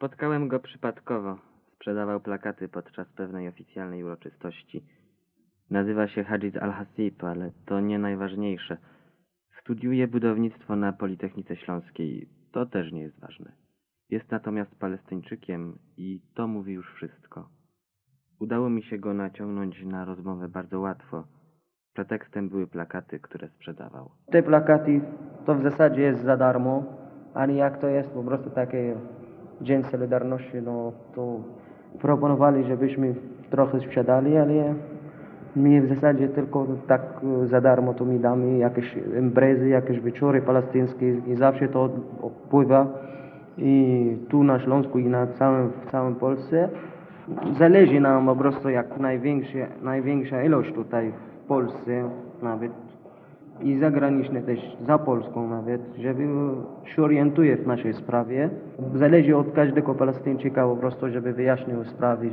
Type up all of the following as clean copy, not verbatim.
Spotkałem go przypadkowo. Sprzedawał plakaty podczas pewnej oficjalnej uroczystości. Nazywa się Hadżid Al-Hasib, ale to nie najważniejsze. Studiuje budownictwo na Politechnice Śląskiej. To też nie jest ważne. Jest natomiast Palestyńczykiem i to mówi już wszystko. Udało mi się go naciągnąć na rozmowę bardzo łatwo. Pretekstem były plakaty, które sprzedawał. Te plakaty to w zasadzie jest za darmo, ale jak to jest po prostu takie Dzień Solidarności, no to proponowali, żebyśmy trochę sprzedali, ale my w zasadzie tylko tak za darmo to mi damy jakieś imprezy, jakieś wieczory palestyńskie i zawsze to wpływa i tu na Śląsku i w całym Polsce. Zależy nam po prostu jak największa ilość tutaj w Polsce nawet i zagraniczne też, za Polską nawet, żeby się orientuje w naszej sprawie. Zależy od każdego Palestyńczyka po prostu, żeby wyjaśnił sprawy,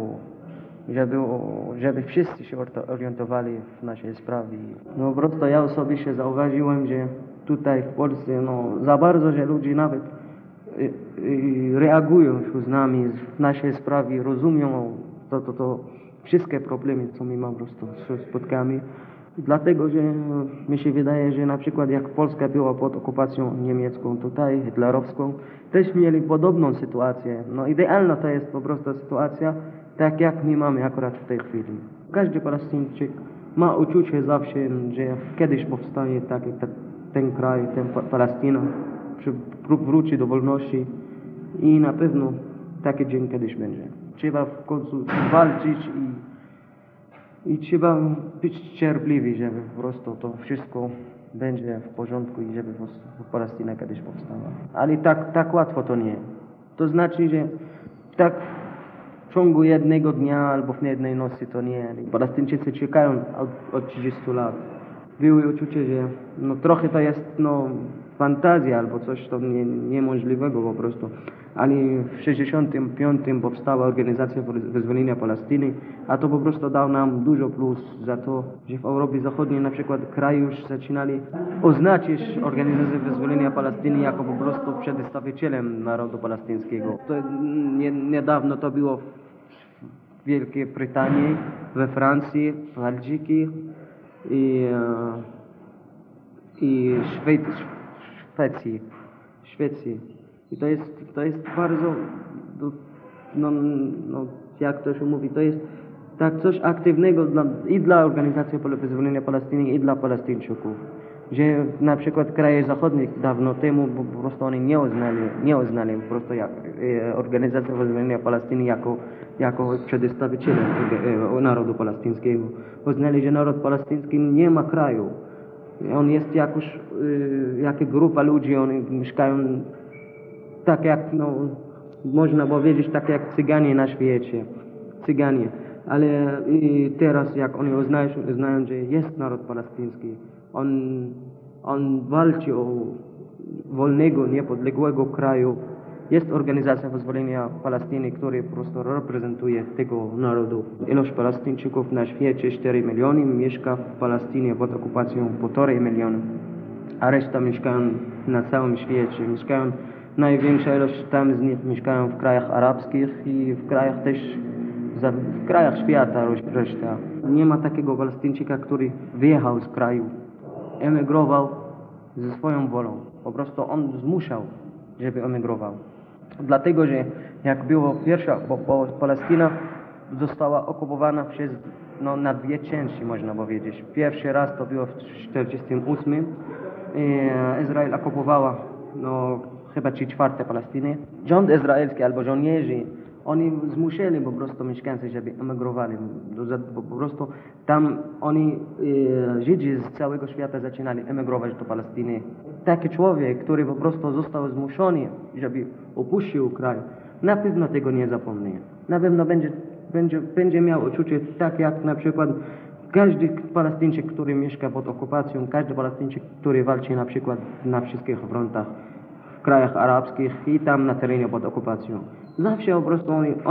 żeby wszyscy się orientowali w naszej sprawie. No po prostu ja osobiście zauważyłem, że tutaj w Polsce za bardzo, że ludzie nawet reagują z nami w naszej sprawie, rozumią to wszystkie problemy, co my mamy po prostu spotkamy. Dlatego, że mi się wydaje, że na przykład jak Polska była pod okupacją niemiecką tutaj, hitlerowską, też mieli podobną sytuację. No idealna to jest po prostu sytuacja, tak jak my mamy akurat w tej chwili. Każdy Palestyńczyk ma uczucie zawsze, że kiedyś powstanie ten kraj, Palestyna, wróci do wolności i na pewno taki dzień kiedyś będzie. Trzeba w końcu walczyć i trzeba być cierpliwi, żeby po prostu to wszystko będzie w porządku i żeby po prostu Palestyna kiedyś powstała. Ale tak łatwo to nie. To znaczy, że tak w ciągu jednego dnia albo w jednej nocy to nie. Palestyńczycy czekają od 30 lat. Były uczucie, że trochę to jest fantazja albo coś to niemożliwego po prostu. Ale w 1965 powstała Organizacja Wyzwolenia Palestyny, a to po prostu dał nam dużo plus za to, że w Europie Zachodniej na przykład kraje już zaczynali oznaczyć Organizację Wyzwolenia Palestyny jako po prostu przedstawicielem narodu palestyńskiego. To niedawno to było w Wielkiej Brytanii, we Francji, w Belgii i Szwecji. I to jest bardzo, jak to się mówi, to jest tak coś aktywnego i dla Organizacji Wyzwolenia Palestyny i dla Palestyńczyków. Że na przykład kraje zachodnie dawno temu po prostu oni nie uznali po prostu Organizację Wyzwolenia Palestyny jako przedstawiciela narodu palestyńskiego. Uznali, że naród palestyński nie ma kraju. On jest jakoś, jaka grupa ludzi, oni mieszkają tak jak, można powiedzieć, tak jak Cyganie na świecie. Cyganie. Ale teraz jak oni uznają, że jest naród palestyński, on walczy o wolnego, niepodległego kraju. Jest Organizacja Wyzwolenia Palestyny, która po prostu reprezentuje tego narodu. Ilość Palestyńczyków na świecie 4 miliony, mieszka w Palestynie pod okupacją 1,5 miliona, a reszta mieszkają na całym świecie. Największa ilość tam z nich mieszkają w krajach arabskich i w krajach świata reszta. Nie ma takiego Palestyńczyka, który wyjechał z kraju, emigrował ze swoją wolą. Po prostu on zmuszał, żeby emigrował. Dlatego, że jak było pierwsza, bo Palestyna została okupowana na dwie części, można powiedzieć. Pierwszy raz to było w 1948. Izrael okupowała chyba 3/4 Palestyny. Rząd izraelski albo żołnierze, oni zmuszali po prostu mieszkańców, żeby emigrowali. Po prostu tam Żydzi z całego świata zaczynali emigrować do Palestyny. Taki człowiek, który po prostu został zmuszony, żeby opuścił kraj, na pewno tego nie zapomni. Na pewno będzie miał uczucie tak jak na przykład każdy Palestyńczyk, który mieszka pod okupacją, każdy Palestyńczyk, który walczy na przykład na wszystkich frontach, w krajach arabskich i tam na terenie pod okupacją. Zawsze po prostu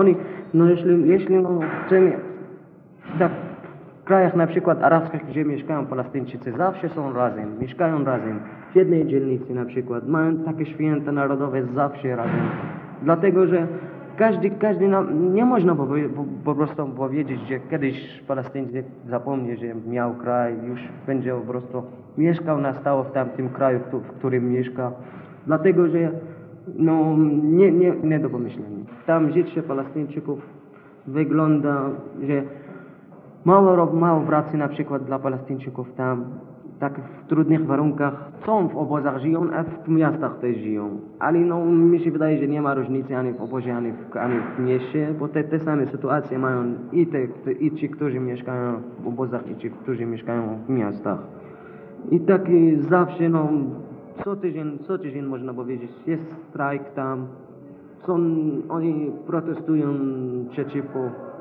jeśli chcemy, tak w krajach na przykład arabskich, gdzie mieszkają Palestyńczycy, zawsze są razem, mieszkają razem. W jednej dzielnicy na przykład, mają takie święta narodowe zawsze razem. Dlatego, że nie można po prostu powiedzieć, że kiedyś Palestyńczyk zapomni, że miał kraj, już będzie po prostu mieszkał na stałe w tamtym kraju, w którym mieszka. Dlatego, że no, nie do pomyślenia. Tam życie Palestyńczyków wygląda, że mało pracy na przykład dla Palestyńczyków tam, tak w trudnych warunkach, są w obozach żyją, a w miastach też żyją. Ale no, mi się wydaje, że nie ma różnicy ani w obozie, ani w mieście, bo te same sytuacje mają i ci, którzy mieszkają w obozach, i ci, którzy mieszkają w miastach. I tak zawsze, no, co tydzień można powiedzieć, jest strajk tam, oni protestują przeciwko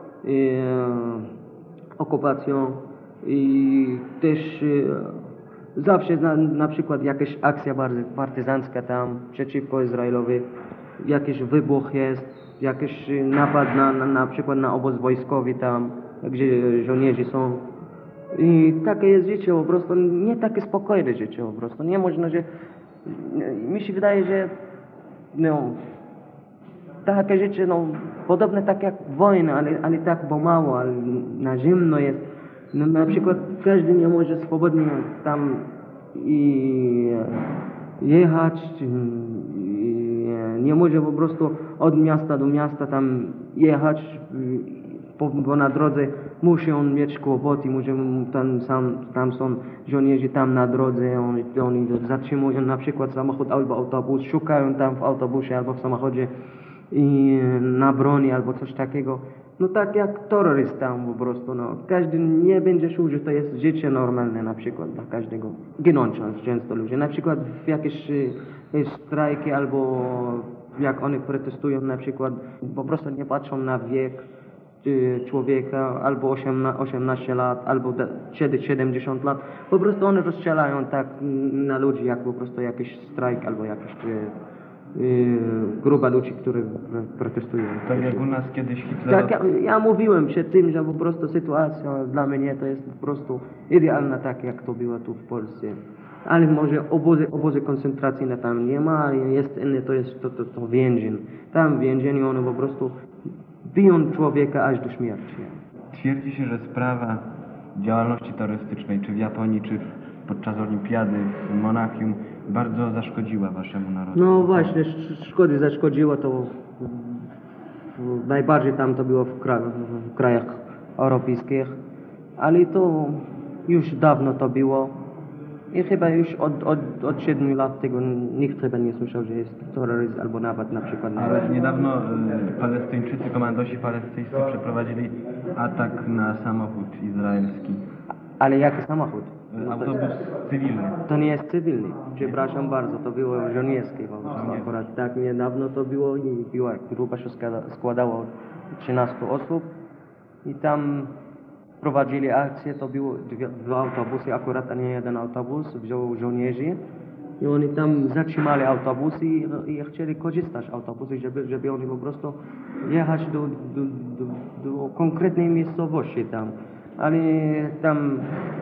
okupacją i też zawsze na przykład jakaś akcja bardzo partyzancka tam przeciwko Izraelowi, jakiś wybuch jest, jakiś napad na przykład na obóz wojskowy tam, gdzie żołnierze są. I takie jest życie po prostu, nie takie spokojne życie po prostu, nie można, że mi się wydaje, że no, takie życie, no, podobne tak jak wojna, ale tak pomału, ale na zimno jest. No, na przykład każdy nie może swobodnie tam jechać, nie może po prostu od miasta do miasta tam jechać, bo na drodze musi on mieć kłopoty, tam są żołnierze tam na drodze, oni zatrzymują na przykład samochód albo autobus, szukają tam w autobusie albo w samochodzie i na broni albo coś takiego. No tak jak terroryst tam po prostu, no. Każdy nie będzie czuł, że to jest życie normalne na przykład dla każdego. Ginąć często ludzie. Na przykład w jakieś strajki albo jak oni protestują na przykład, po prostu nie patrzą na wiek człowieka, albo 18 lat, albo 70 lat. Po prostu one rozstrzelają tak na ludzi, jak po prostu jakiś strajk albo jakiś grupa ludzi, którzy protestują. Tak jak u nas kiedyś Hitler... Tak, ja mówiłem przed tym, że po prostu sytuacja dla mnie to jest po prostu idealna, tak jak to było tu w Polsce. Ale może obozy koncentracyjne tam nie ma, ale jest inny, to jest to więzień. Tam w więzieniu one po prostu biją człowieka aż do śmierci. Twierdzi się, że sprawa działalności terrorystycznej, czy w Japonii, czy podczas olimpiady w Monachium, bardzo zaszkodziła waszemu narodowi. No właśnie, zaszkodziło to najbardziej tam to było w krajach europejskich, ale to już dawno to było i chyba już od 7 lat tego nikt chyba nie słyszał, że jest terroryzm albo napad na przykład. Ale niedawno Palestyńczycy, komandosi palestyńscy przeprowadzili atak na samochód izraelski. Ale jaki samochód? Autobus cywilny. To nie jest cywilny, przepraszam bardzo, to było żołnierskie po prostu akurat. Tak niedawno to było i grupa się składała 13 osób i tam prowadzili akcję, to było 2 autobusy akurat, a nie jeden autobus, wziął żołnierzy i oni tam zatrzymali autobusy i chcieli korzystać z autobusy, żeby oni po prostu jechać do konkretnej miejscowości tam, ale tam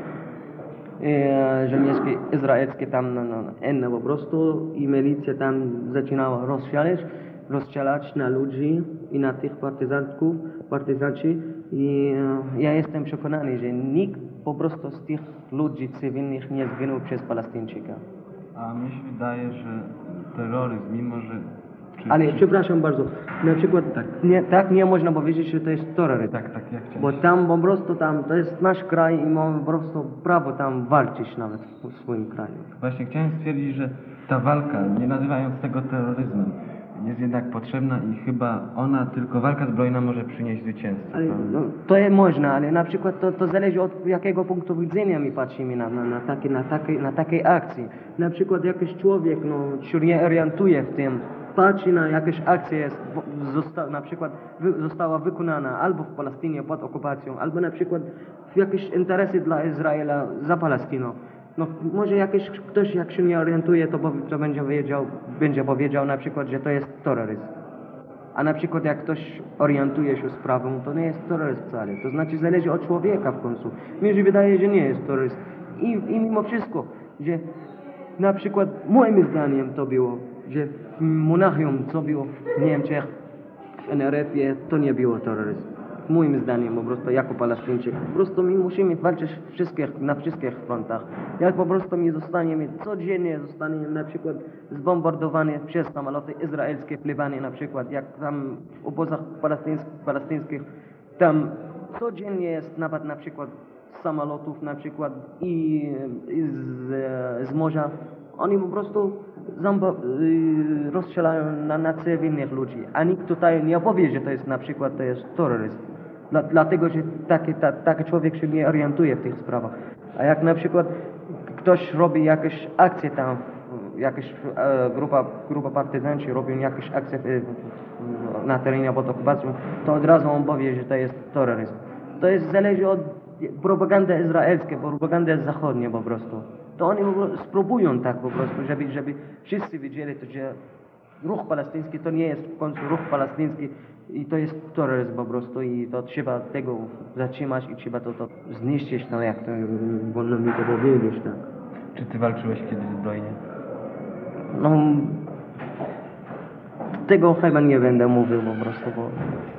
żołnierskie izraelskie tam inne po prostu i milicja tam zaczynała rozstrzelać na ludzi i na tych partyzanci i ja jestem przekonany, że nikt po prostu z tych ludzi cywilnych nie zginął przez Palestyńczyka. A mi się wydaje, że terroryzm, mimo że... Ale przepraszam bardzo, na przykład nie można powiedzieć, że to jest terroryzm. Tak, jak chciałem. Bo tam po prostu to jest nasz kraj i mamy po prostu prawo tam walczyć nawet w swoim kraju. Właśnie chciałem stwierdzić, że ta walka, nie nazywając tego terroryzmem, jest jednak potrzebna i chyba tylko walka zbrojna może przynieść zwycięstwo. Ale, no, to jest można, ale na przykład to zależy od jakiego punktu widzenia my patrzymy na takiej akcji. Na przykład jakiś człowiek się nie orientuje w tym, patrzy na jakieś akcje, na przykład została wykonana albo w Palestynie pod okupacją, albo na przykład w jakieś interesy dla Izraela za Palestyną. No może ktoś jak się nie orientuje, to będzie powiedział na przykład, że to jest terroryzm. A na przykład jak ktoś orientuje się sprawą, to nie jest terroryzm wcale. To znaczy zależy od człowieka w końcu. Mi się wydaje, że nie jest terroryzm. I mimo wszystko, że na przykład moim zdaniem to było, że w Monachium co było w Niemczech, w NRF-ie, to nie było terroryzm. Moim zdaniem po prostu jako Palestyńczyk. Po prostu my musimy walczyć na wszystkich frontach. Jak po prostu my zostaniemy codziennie na przykład zbombardowani przez samoloty izraelskie w Libanie na przykład, jak tam w obozach palestyńskich, tam codziennie jest napad na przykład z samolotów na przykład i z morza. Oni po prostu rozstrzelają na cywilnych ludzi, a nikt tutaj nie opowie, że to jest na przykład to jest terroryzm. Dlatego, że taki człowiek się nie orientuje w tych sprawach. A jak na przykład ktoś robi jakieś akcje tam, jakaś grupa partyzanci robią jakieś akcje na terenie pod okupacją, to od razu on powie, że to jest terroryzm. To jest zależy od propagandy izraelskiej, propagandy zachodniej po prostu. To oni spróbują tak po prostu, żeby wszyscy wiedzieli, że ruch palestyński to nie jest w końcu ruch palestyński i to jest terroryzm po prostu i to trzeba tego zatrzymać i trzeba to zniszczyć, no jak to wolno mi to powiedzieć, tak. Czy ty walczyłeś kiedyś zbrojnie? No, tego chyba nie będę mówił po prostu, bo...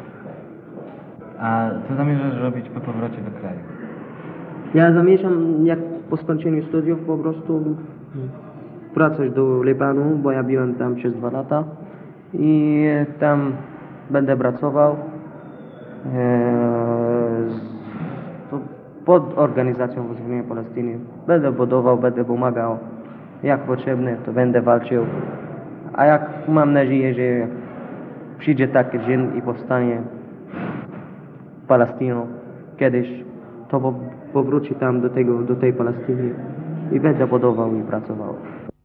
A co zamierzasz robić po powrocie do kraju? Ja zamierzam, jak po skończeniu studiów, po prostu wracać do Libanu, bo ja byłem tam przez 2 lata i tam będę pracował pod organizacją wyzwolenia Palestyny. Będę budował, będę pomagał, jak potrzebne, to będę walczył. A jak mam nadzieję, że jak przyjdzie taki dzień i powstanie Palestyna kiedyś, to powróci tam do tej Palestyny i będę budował i pracował.